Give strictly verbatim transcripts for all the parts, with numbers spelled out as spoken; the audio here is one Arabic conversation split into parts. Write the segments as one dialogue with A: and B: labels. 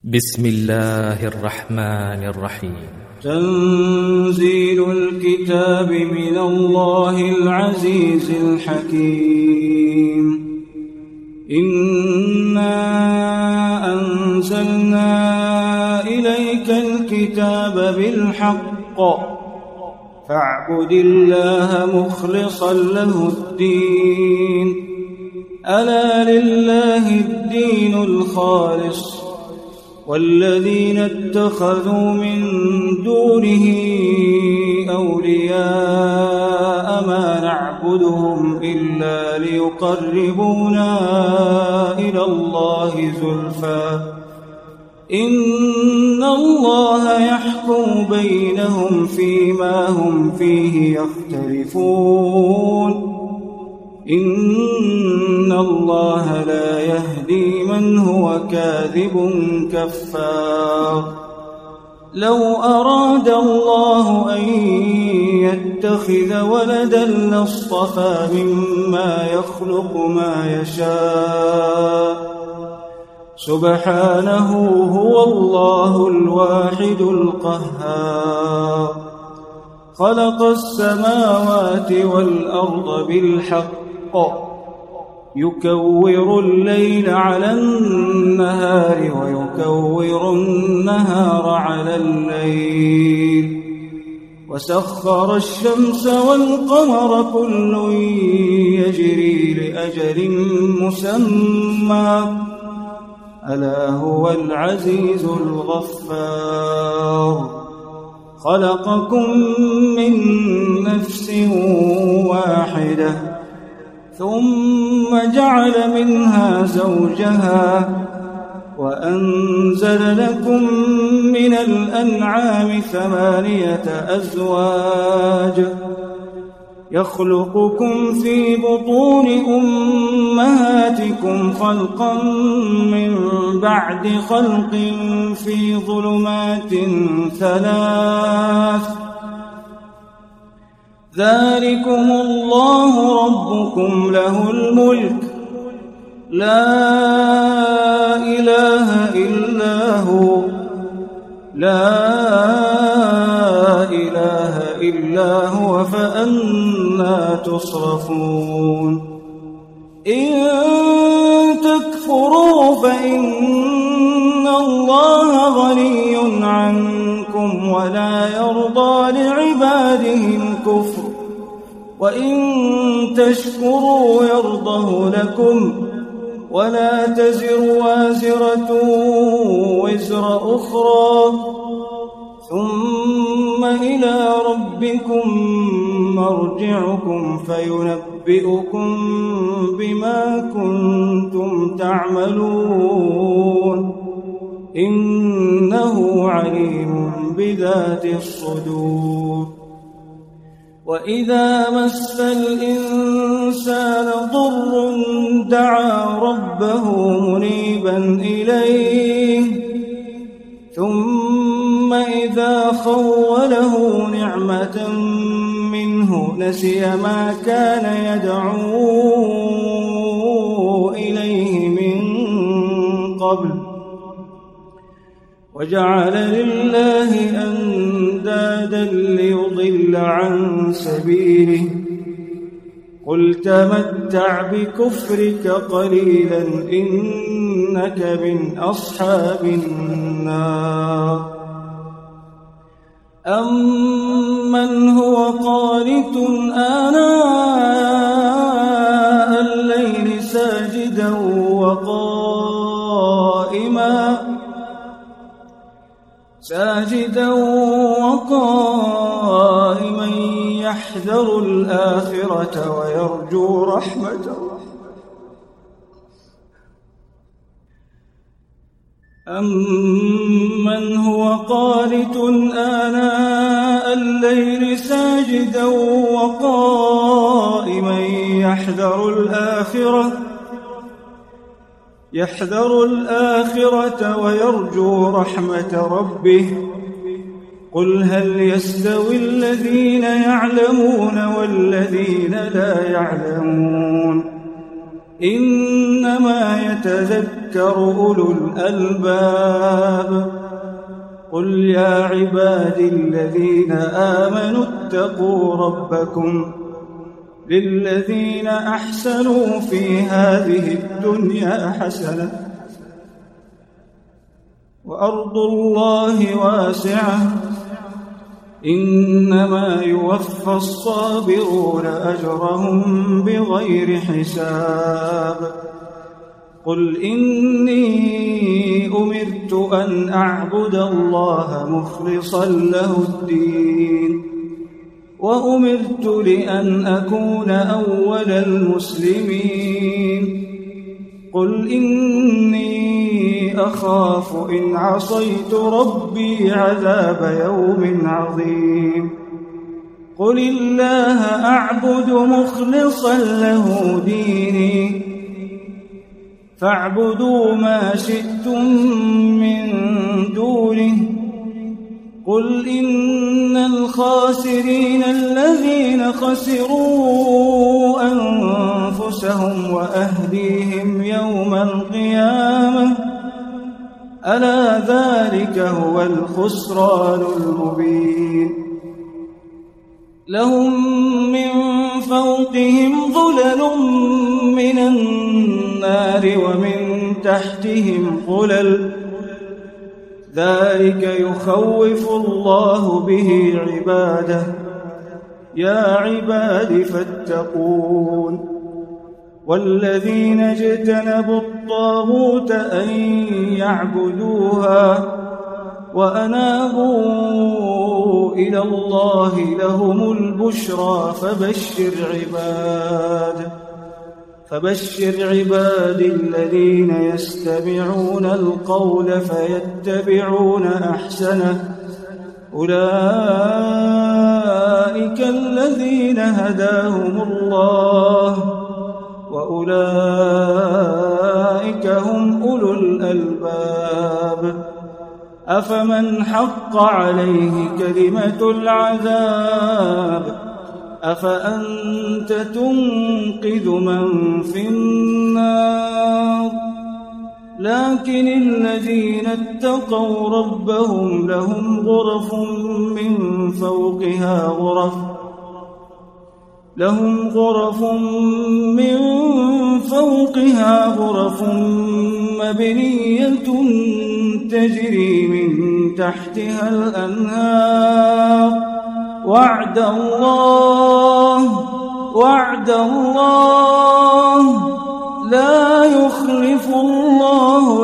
A: بسم الله الرحمن الرحيم.
B: تنزيل الكتاب من الله العزيز الحكيم. إنا أنزلنا إليك الكتاب بالحق فاعبد الله مخلصا له الدين. ألا لله الدين الخالص والذين اتخذوا من دونه أولياء ما نعبدهم إلا ليقربونا إلى الله زلفى إن الله يحكم بينهم فيما هم فيه يختلفون. إن الله لا يهدي من هو كاذب كفار. لو أراد الله أن يتخذ ولدا لاصطفى مما يخلق ما يشاء سبحانه هو الله الواحد القهار. خلق السماوات والأرض بالحق يكور الليل على النهار ويكور النهار على الليل وسخر الشمس والقمر كل يجري لأجل مسمى ألا هو العزيز الغفار. خلقكم من نفس واحدة ثم جعل منها زوجها وأنزل لكم من الأنعام ثمانية أزواج يخلقكم في بطون أمهاتكم خلقا من بعد خلق في ظلمات ثلاث ذلكم الله ربكم له الملك لا إله إلا هو لا إله إلا هو فأنى تصرفون. إن تكفروا فإن الله غني عنكم ولا يرضى لعباده الكفر وإن تشكروا يرضه لكم ولا تزر وازرة وزر أخرى ثم إلى ربكم مرجعكم فينبئكم بما كنتم تعملون إنه عليم بذات الصدور. وإذا مس الإنسان ضر دعا ربه منيبا إليه ثم إذا خوله نعمة منه نسي ما كان يدعو إليه من قبل وجعل لله أندادا ليضل عن سبيله قل تمتع بكفرك قليلا إنك من أصحاب النار. أمن هو قانت آناء الليل ساجدا وقائما ساجدا وقائما يحذر الآخرة ويرجو رحمته أمن هو قانت آناء الليل ساجدا وقائما يحذر الآخرة يحذر الآخرة ويرجو رحمة ربه قل هل يستوي الذين يعلمون والذين لا يعلمون إنما يتذكر أولو الألباب قل يا عبادي الذين آمنوا اتقوا ربكم للذين أحسنوا في هذه الدنيا حسنة وأرض الله واسعة إنما يوفى الصابرون أجرهم بغير حساب قل إني أمرت أن أعبد الله مخلصا له الدين وأمرت لأن أكون أول المسلمين قل إني أخاف إن عصيت ربي عذاب يوم عظيم قل الله أعبد مخلصا له ديني فاعبدوا ما شئتم من دونه قل إن الخاسرين الذين خسروا أنفسهم وأهليهم يوم القيامة ألا ذلك هو الخسران المبين لهم من فوقهم ظلل من النار ومن تحتهم ظلل ذلك يخوف الله به عباده يا عباد فاتقون والذين اجتنبوا الطاغوت أن يعبدوها وأنابوا إلى الله لهم البشرى فبشر عباد فبشر عباد الذين يستمعون القول فيتبعون أحسنه أولئك الذين هداهم الله وأولئك هم أولو الألباب أفمن حق عليه كلمة العذاب أفأنت تنقذ من في النار لكن الذين اتقوا ربهم لهم غرف من فوقها غرف لهم غرف من فوقها غرف مبنية تجري من تحتها الأنهار وعد الله وعد الله لا يخلف الله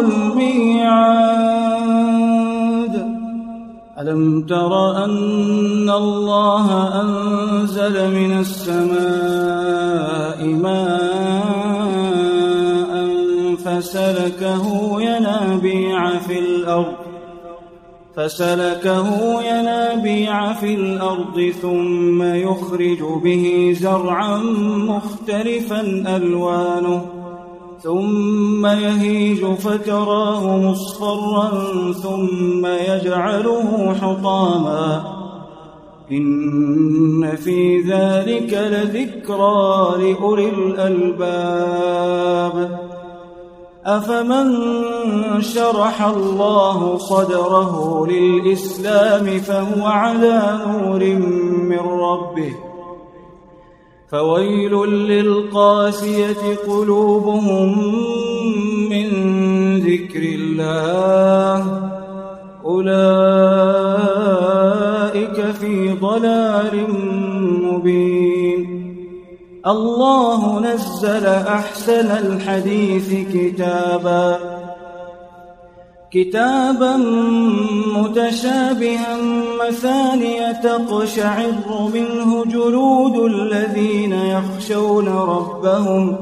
B: الميعاد ألم تر أن الله أنزل من السماء ماء فسلكه ينابيع في الأرض فسلكه ينابيع في الأرض ثم يخرج به زرعا مختلفا ألوانه ثم يهيج فتراه مصفرا ثم يجعله حطاما إن في ذلك لذكرى لأولي الألباب أفمن شرح الله صدره للإسلام فهو على نور من ربه فويل للقاسية قلوبهم من ذكر الله أولئك في ضلال مبين الله نزل أحسن الحديث كتابا كتابا متشابها مثانية تقشعر منه جلود الذين يخشون ربهم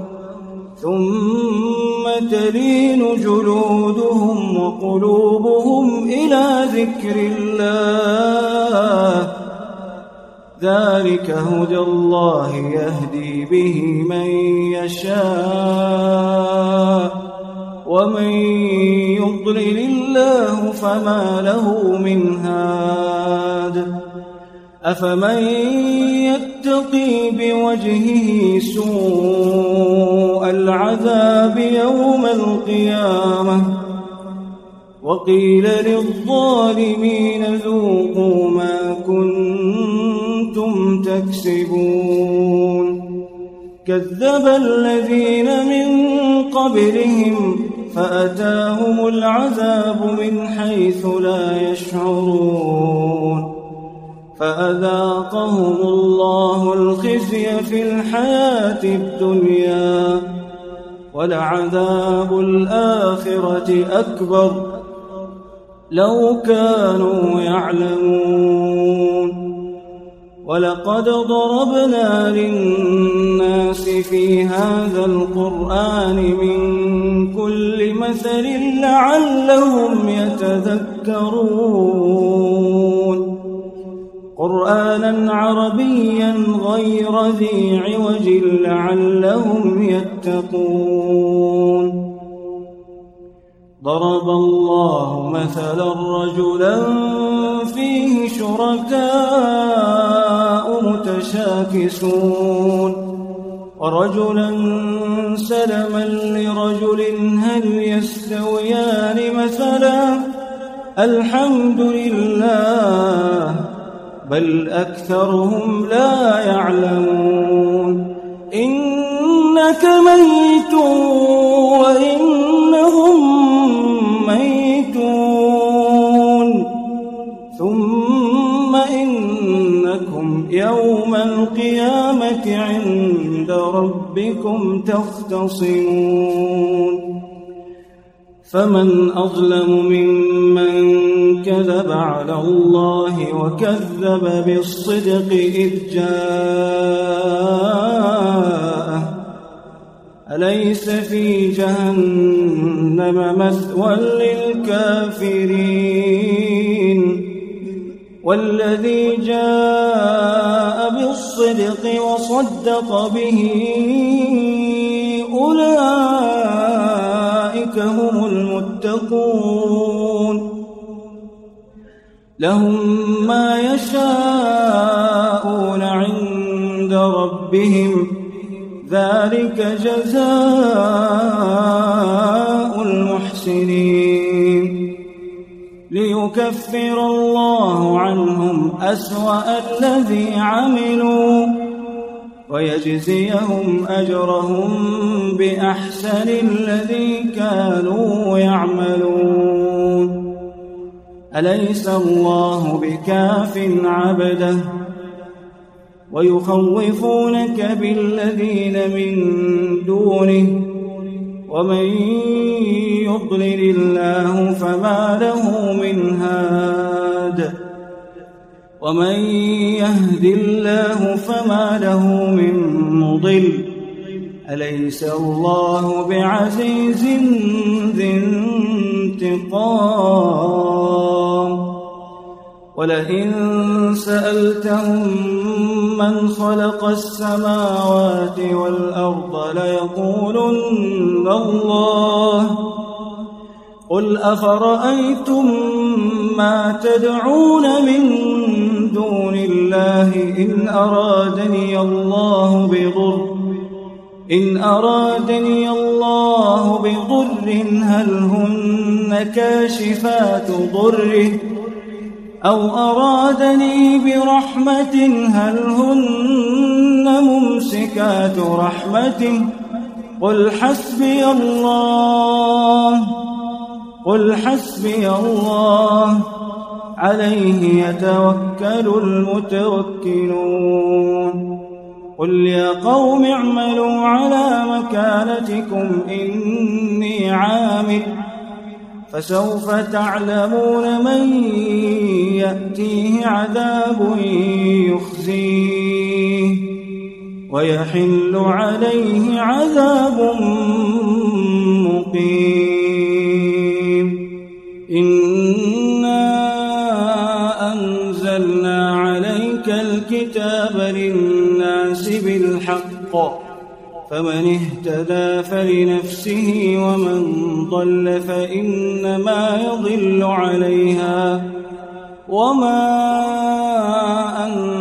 B: ثم تلين جلودهم وقلوبهم إلى ذكر الله ذلك هدى الله يهدي به من يشاء ومن يضلل الله فما له من هاد أفمن يتقي بوجهه سوء العذاب يوم القيامة وقيل للظالمين ذوقوا ما كنتم تكسبون كذب الذين من قبلهم فأتاهم العذاب من حيث لا يشعرون فأذاقهم الله الخزي في الحياة الدنيا ولعذاب الآخرة أكبر لو كانوا يعلمون ولقد ضربنا للناس في هذا القرآن من كل مثل لعلهم يتذكرون قرآنا عربيا غير ذي عوج لعلهم يتقون ضرب الله مثلا رجلا فيه شركاء متشاكسون ورجلا سلما لرجل هل يستويان مثلا الحمد لله بل أكثرهم لا يعلمون إنك ميت وإنهم ميتون ثم إنكم يوم القيامة عند ربكم تختصمون فمن أظلم ممن كذب على الله وكذب بالصدق إذ جاءه أليس في جهنم مثوى للكافرين والذي جاء بالصدق وصدق به أولئك هم المتقون لهم ما يشاءون عند ربهم ذلك جزاء المحسنين ليكفر الله عنهم أسوأ الذي عملوا ويجزيهم أجرهم بأحسن الذي كانوا يعملون أليس الله بكاف عبده ويخوفونك بالذين من دونه ومن يضلل الله فما له من هاد ومن يهد الله فما له من مضل أليس الله بعزيز ذي انتقام ولئن سألتهم من خلق السماوات والأرض ليقولن الله قل أفرأيتم ما تدعون من دون الله إن أرادني الله بضر إن أرادني الله بضر هل هن كاشفات ضره أو أرادني برحمة هل هن ممسكات رحمته قل حسبي الله قل حسبي الله عليه يتوكل المتوكلون قل يا قوم اعملوا على مكانتكم إني عامل فسوف تعلمون من يأتيه عذاب يخزيه ويحل عليه عذاب مقيم إنا أنزلنا عليك الكتاب للناس بالحق فمن اهتدى فلنفسه ومن ضل فإنما يضل عليها وما أنزلنا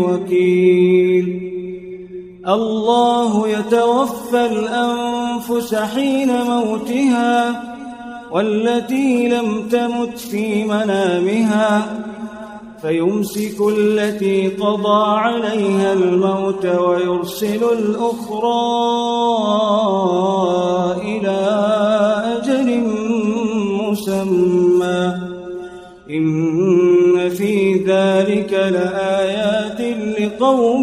B: بوكيل. الله يتوفى الأنفس حين موتها والتي لم تمت في منامها فيمسك التي قضى عليها الموت ويرسل الأخرى إلى أجل مسمى إن في ذلك لآيات لقوم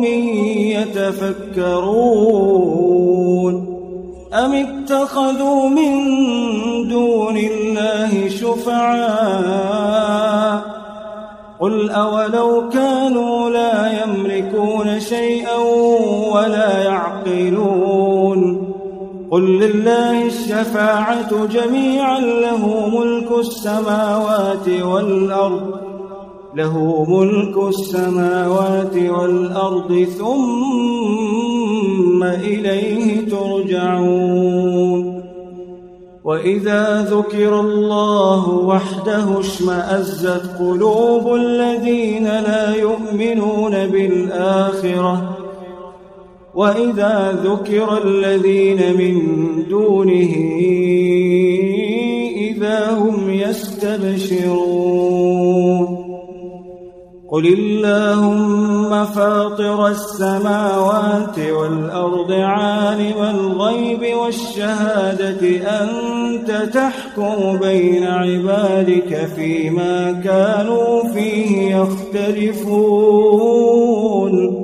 B: يتفكرون. أم اتخذوا من دون الله شفعاء قل أولو كانوا لا يملكون شيئا ولا يعقلون قل لله الشفاعة جميعا له ملك السماوات والأرض له ملك السماوات والأرض ثم إليه ترجعون. وإذا ذكر الله وحده اشمأزت قلوب الذين لا يؤمنون بالآخرة وإذا ذكر الذين من دونه إذا هم يستبشرون. قل اللهم فاطر السماوات والأرض عالم الغيب والشهادة أنت تحكم بين عبادك فيما كانوا فيه يختلفون.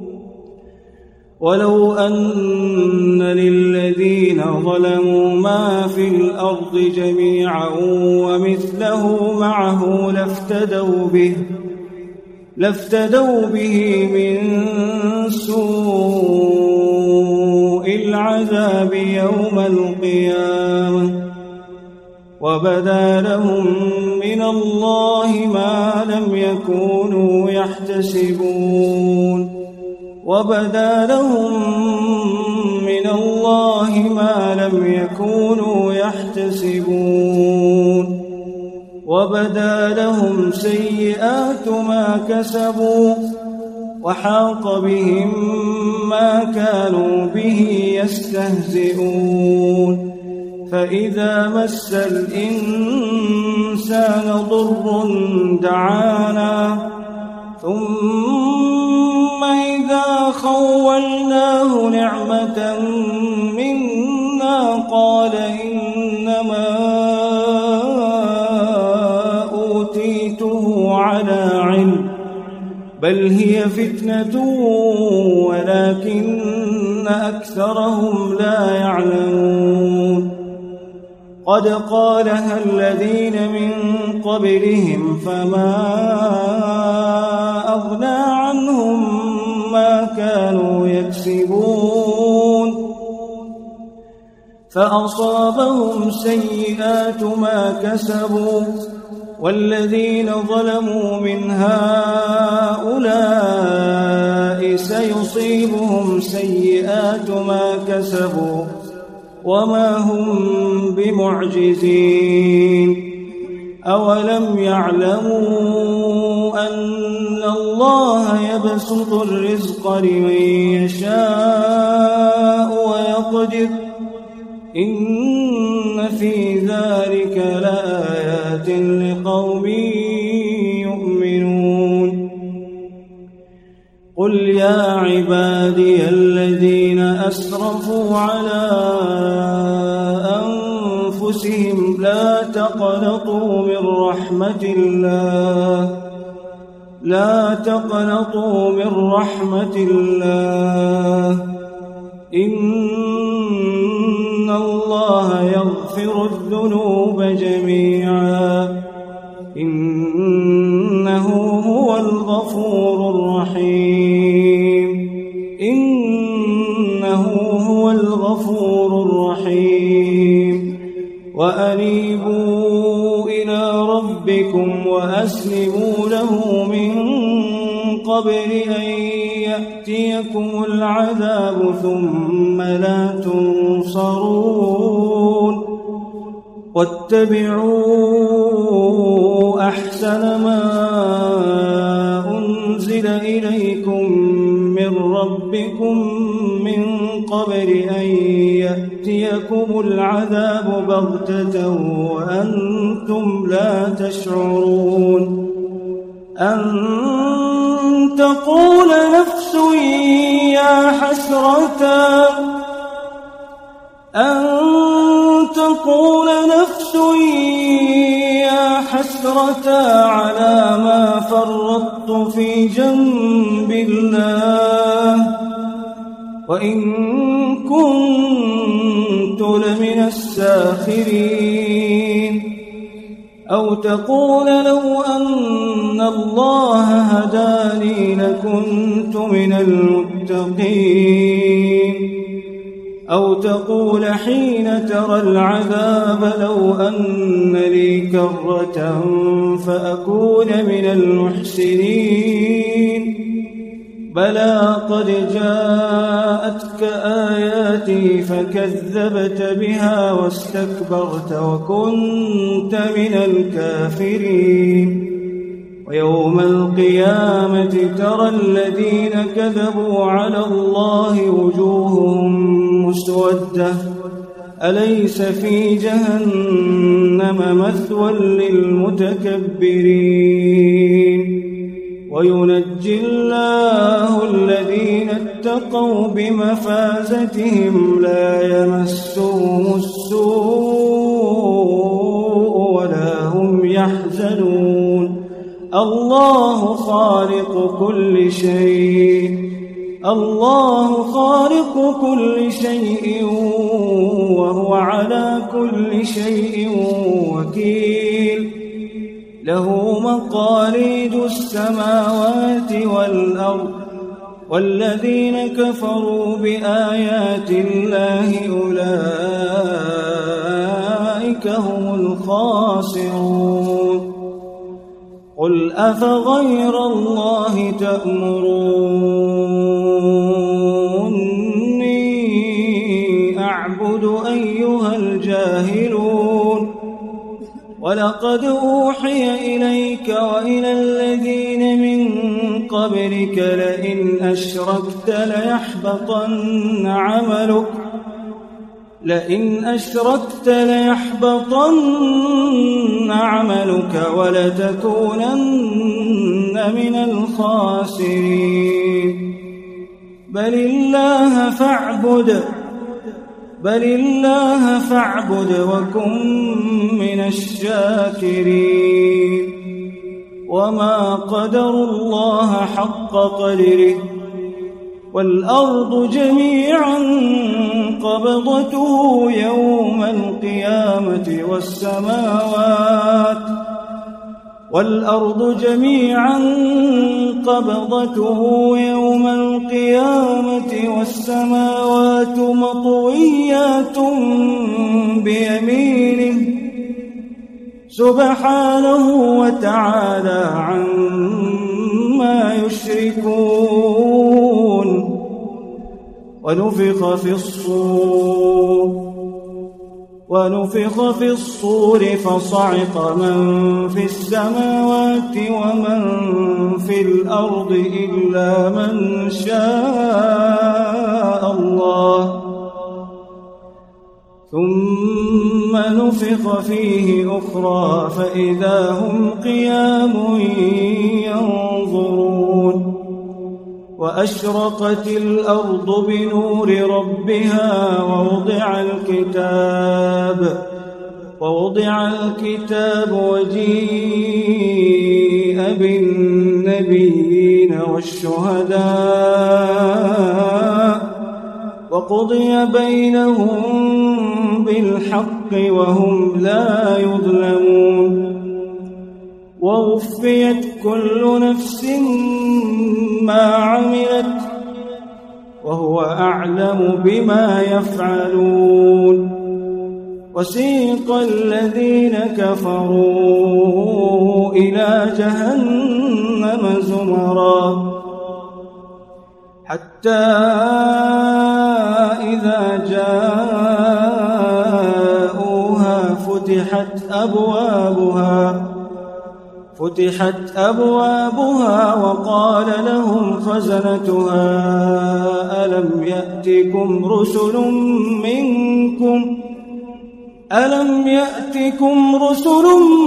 B: ولو أن للذين ظلموا ما في الأرض جميعا ومثله معه لافتدوا به لافتدوا به من سوء العذاب يوم القيامة وبدا لهم من الله ما لم يكونوا يحتسبون وبدا لهم من الله ما لم يكونوا يحتسبون وبدا لهم سيئات ما كسبوا وحاق بهم ما كانوا به يستهزئون. فإذا مس الإنسان ضر دعانا ثم إذا خولناه نعمة منا قال إنما أوتيته على علم بل هي فتنة ولكن أكثرهم لا يعلمون. قد قالها الذين من قبلهم فما أغنى عنهم ما كانوا يكسبون فأصابهم سيئات ما كسبوا والذين ظلموا من هؤلاء سيصيبهم سيئات ما كسبوا وما هم بمعجزين. أولم يعلموا أن الله يبسط الرزق لمن يشاء ويقدر إن في ذلك لآيات لقوم يؤمنون. قل يا عبادي الذين أسرفوا على أنفسهم لا تقنطوا من رحمة الله لا تقنطوا من رحمة الله إن الله يغفر الذنوب جميعا إنه هو الغفور الرحيم إنه هو الغفور الرحيم. وأنيبوا إلى ربكم وأسلموا له من قبل أن يأتيكم العذاب ثم لا تنصرون. واتبعوا أحسن ما أنزل إليكم ربكم من قبل أن يأتيكم العذاب بغتة وأنتم لا تشعرون أن تقول نفس يا حسرة أن تقول نفس يا حسرة على ما فرطت في جنب الله وإن كنت لمن الساخرين أو تقول لو أن الله هداني لكنت من المتقين أو تقول حين ترى العذاب لو أن لي كرة فأكون من المحسنين بلى قد جاءتك آياتي فكذبت بها واستكبرت وكنت من الكافرين ويوم القيامة ترى الذين كذبوا على الله وجوههم مسودة أليس في جهنم مثوى للمتكبرين وينجي الله الذين اتقوا بمفازتهم لا يمسهم السوء ولا هم يحزنون الله خالق كل شيء الله خالق كل شيء وهو على كل شيء وكيل له مقاليد السماوات والأرض والذين كفروا بآيات الله أولئك هم الخاسرون قل أفغير الله تأمروني أعبد أيها الجاهلون ولقد أوحي إليك وإلى الذين من قبلك لئن أشركت ليحبطن عملك لئن أشركت ليحبطن عملك ولتكونن من الخاسرين بل الله فاعبد بل الله فاعبد وكن من الشاكرين وما قدروا الله حق قدره والأرض جميعا قبضته يوم القيامة والسماوات والأرض جميعا قبضته يوم القيامة والسماوات مطويات بيمينه سبحانه وتعالى عما يشركون ونفخ في الصور ونفخ في الصور فصعق من في السماوات ومن في الأرض إلا من شاء الله ثم نفخ فيه أخرى فإذا هم قيام ينظرون وأشرقت الأرض بنور ربها ووضع الكتاب ووضع الكتاب وجيء بالنبيين والشهداء وقضي بينهم بالحق وهم لا يظلمون ووفيت كل نفس ما عملت وهو أعلم بما يفعلون وسيق الذين كفروا إلى جهنم زمرا حتى إذا جاءوها فتحت أبوابها فتحت أبوابها وقال لهم خزنتها ألم يأتكم رسل منكم ألم يأتكم رسل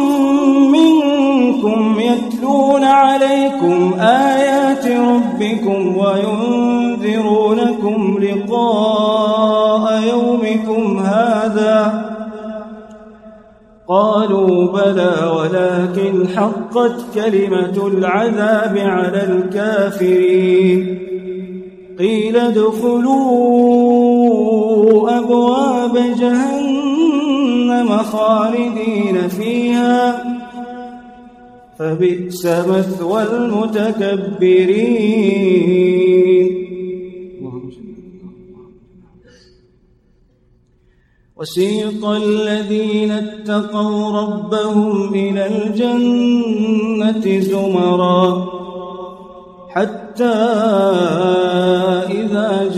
B: منكم يتلون عليكم آيات ربكم وينذرونكم لقاء يومكم هذا قالوا بلى ولكن حقت كلمة العذاب على الكافرين قيل ادخلوا أبواب جهنم خالدين فيها فبئس مثوى المتكبرين وسيق الذين اتقوا ربهم إلى الجنة زمرا حتى إذا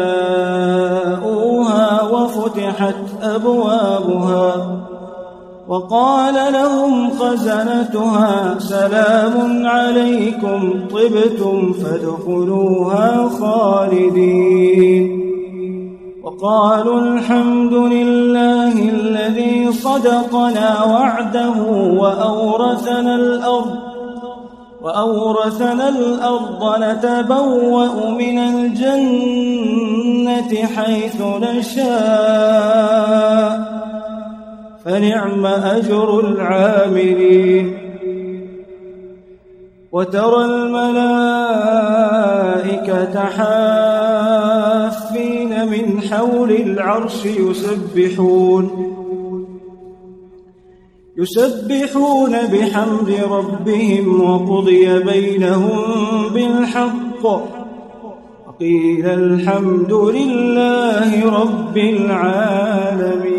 B: جاءوها وفتحت أبوابها وقال لهم خزنتها سلام عليكم طبتم فادخلوها خالدين وقالوا الحمد لله الذي صدقنا وعده وأورثنا الأرض وأورثنا الأرض نتبوأ من الجنة حيث نشاء فنعم أجر العاملين وترى الملائكة حافين من حول العرش يسبحون يسبحون بحمد ربهم وقضي بينهم بالحق وقيل الحمد لله رب العالمين.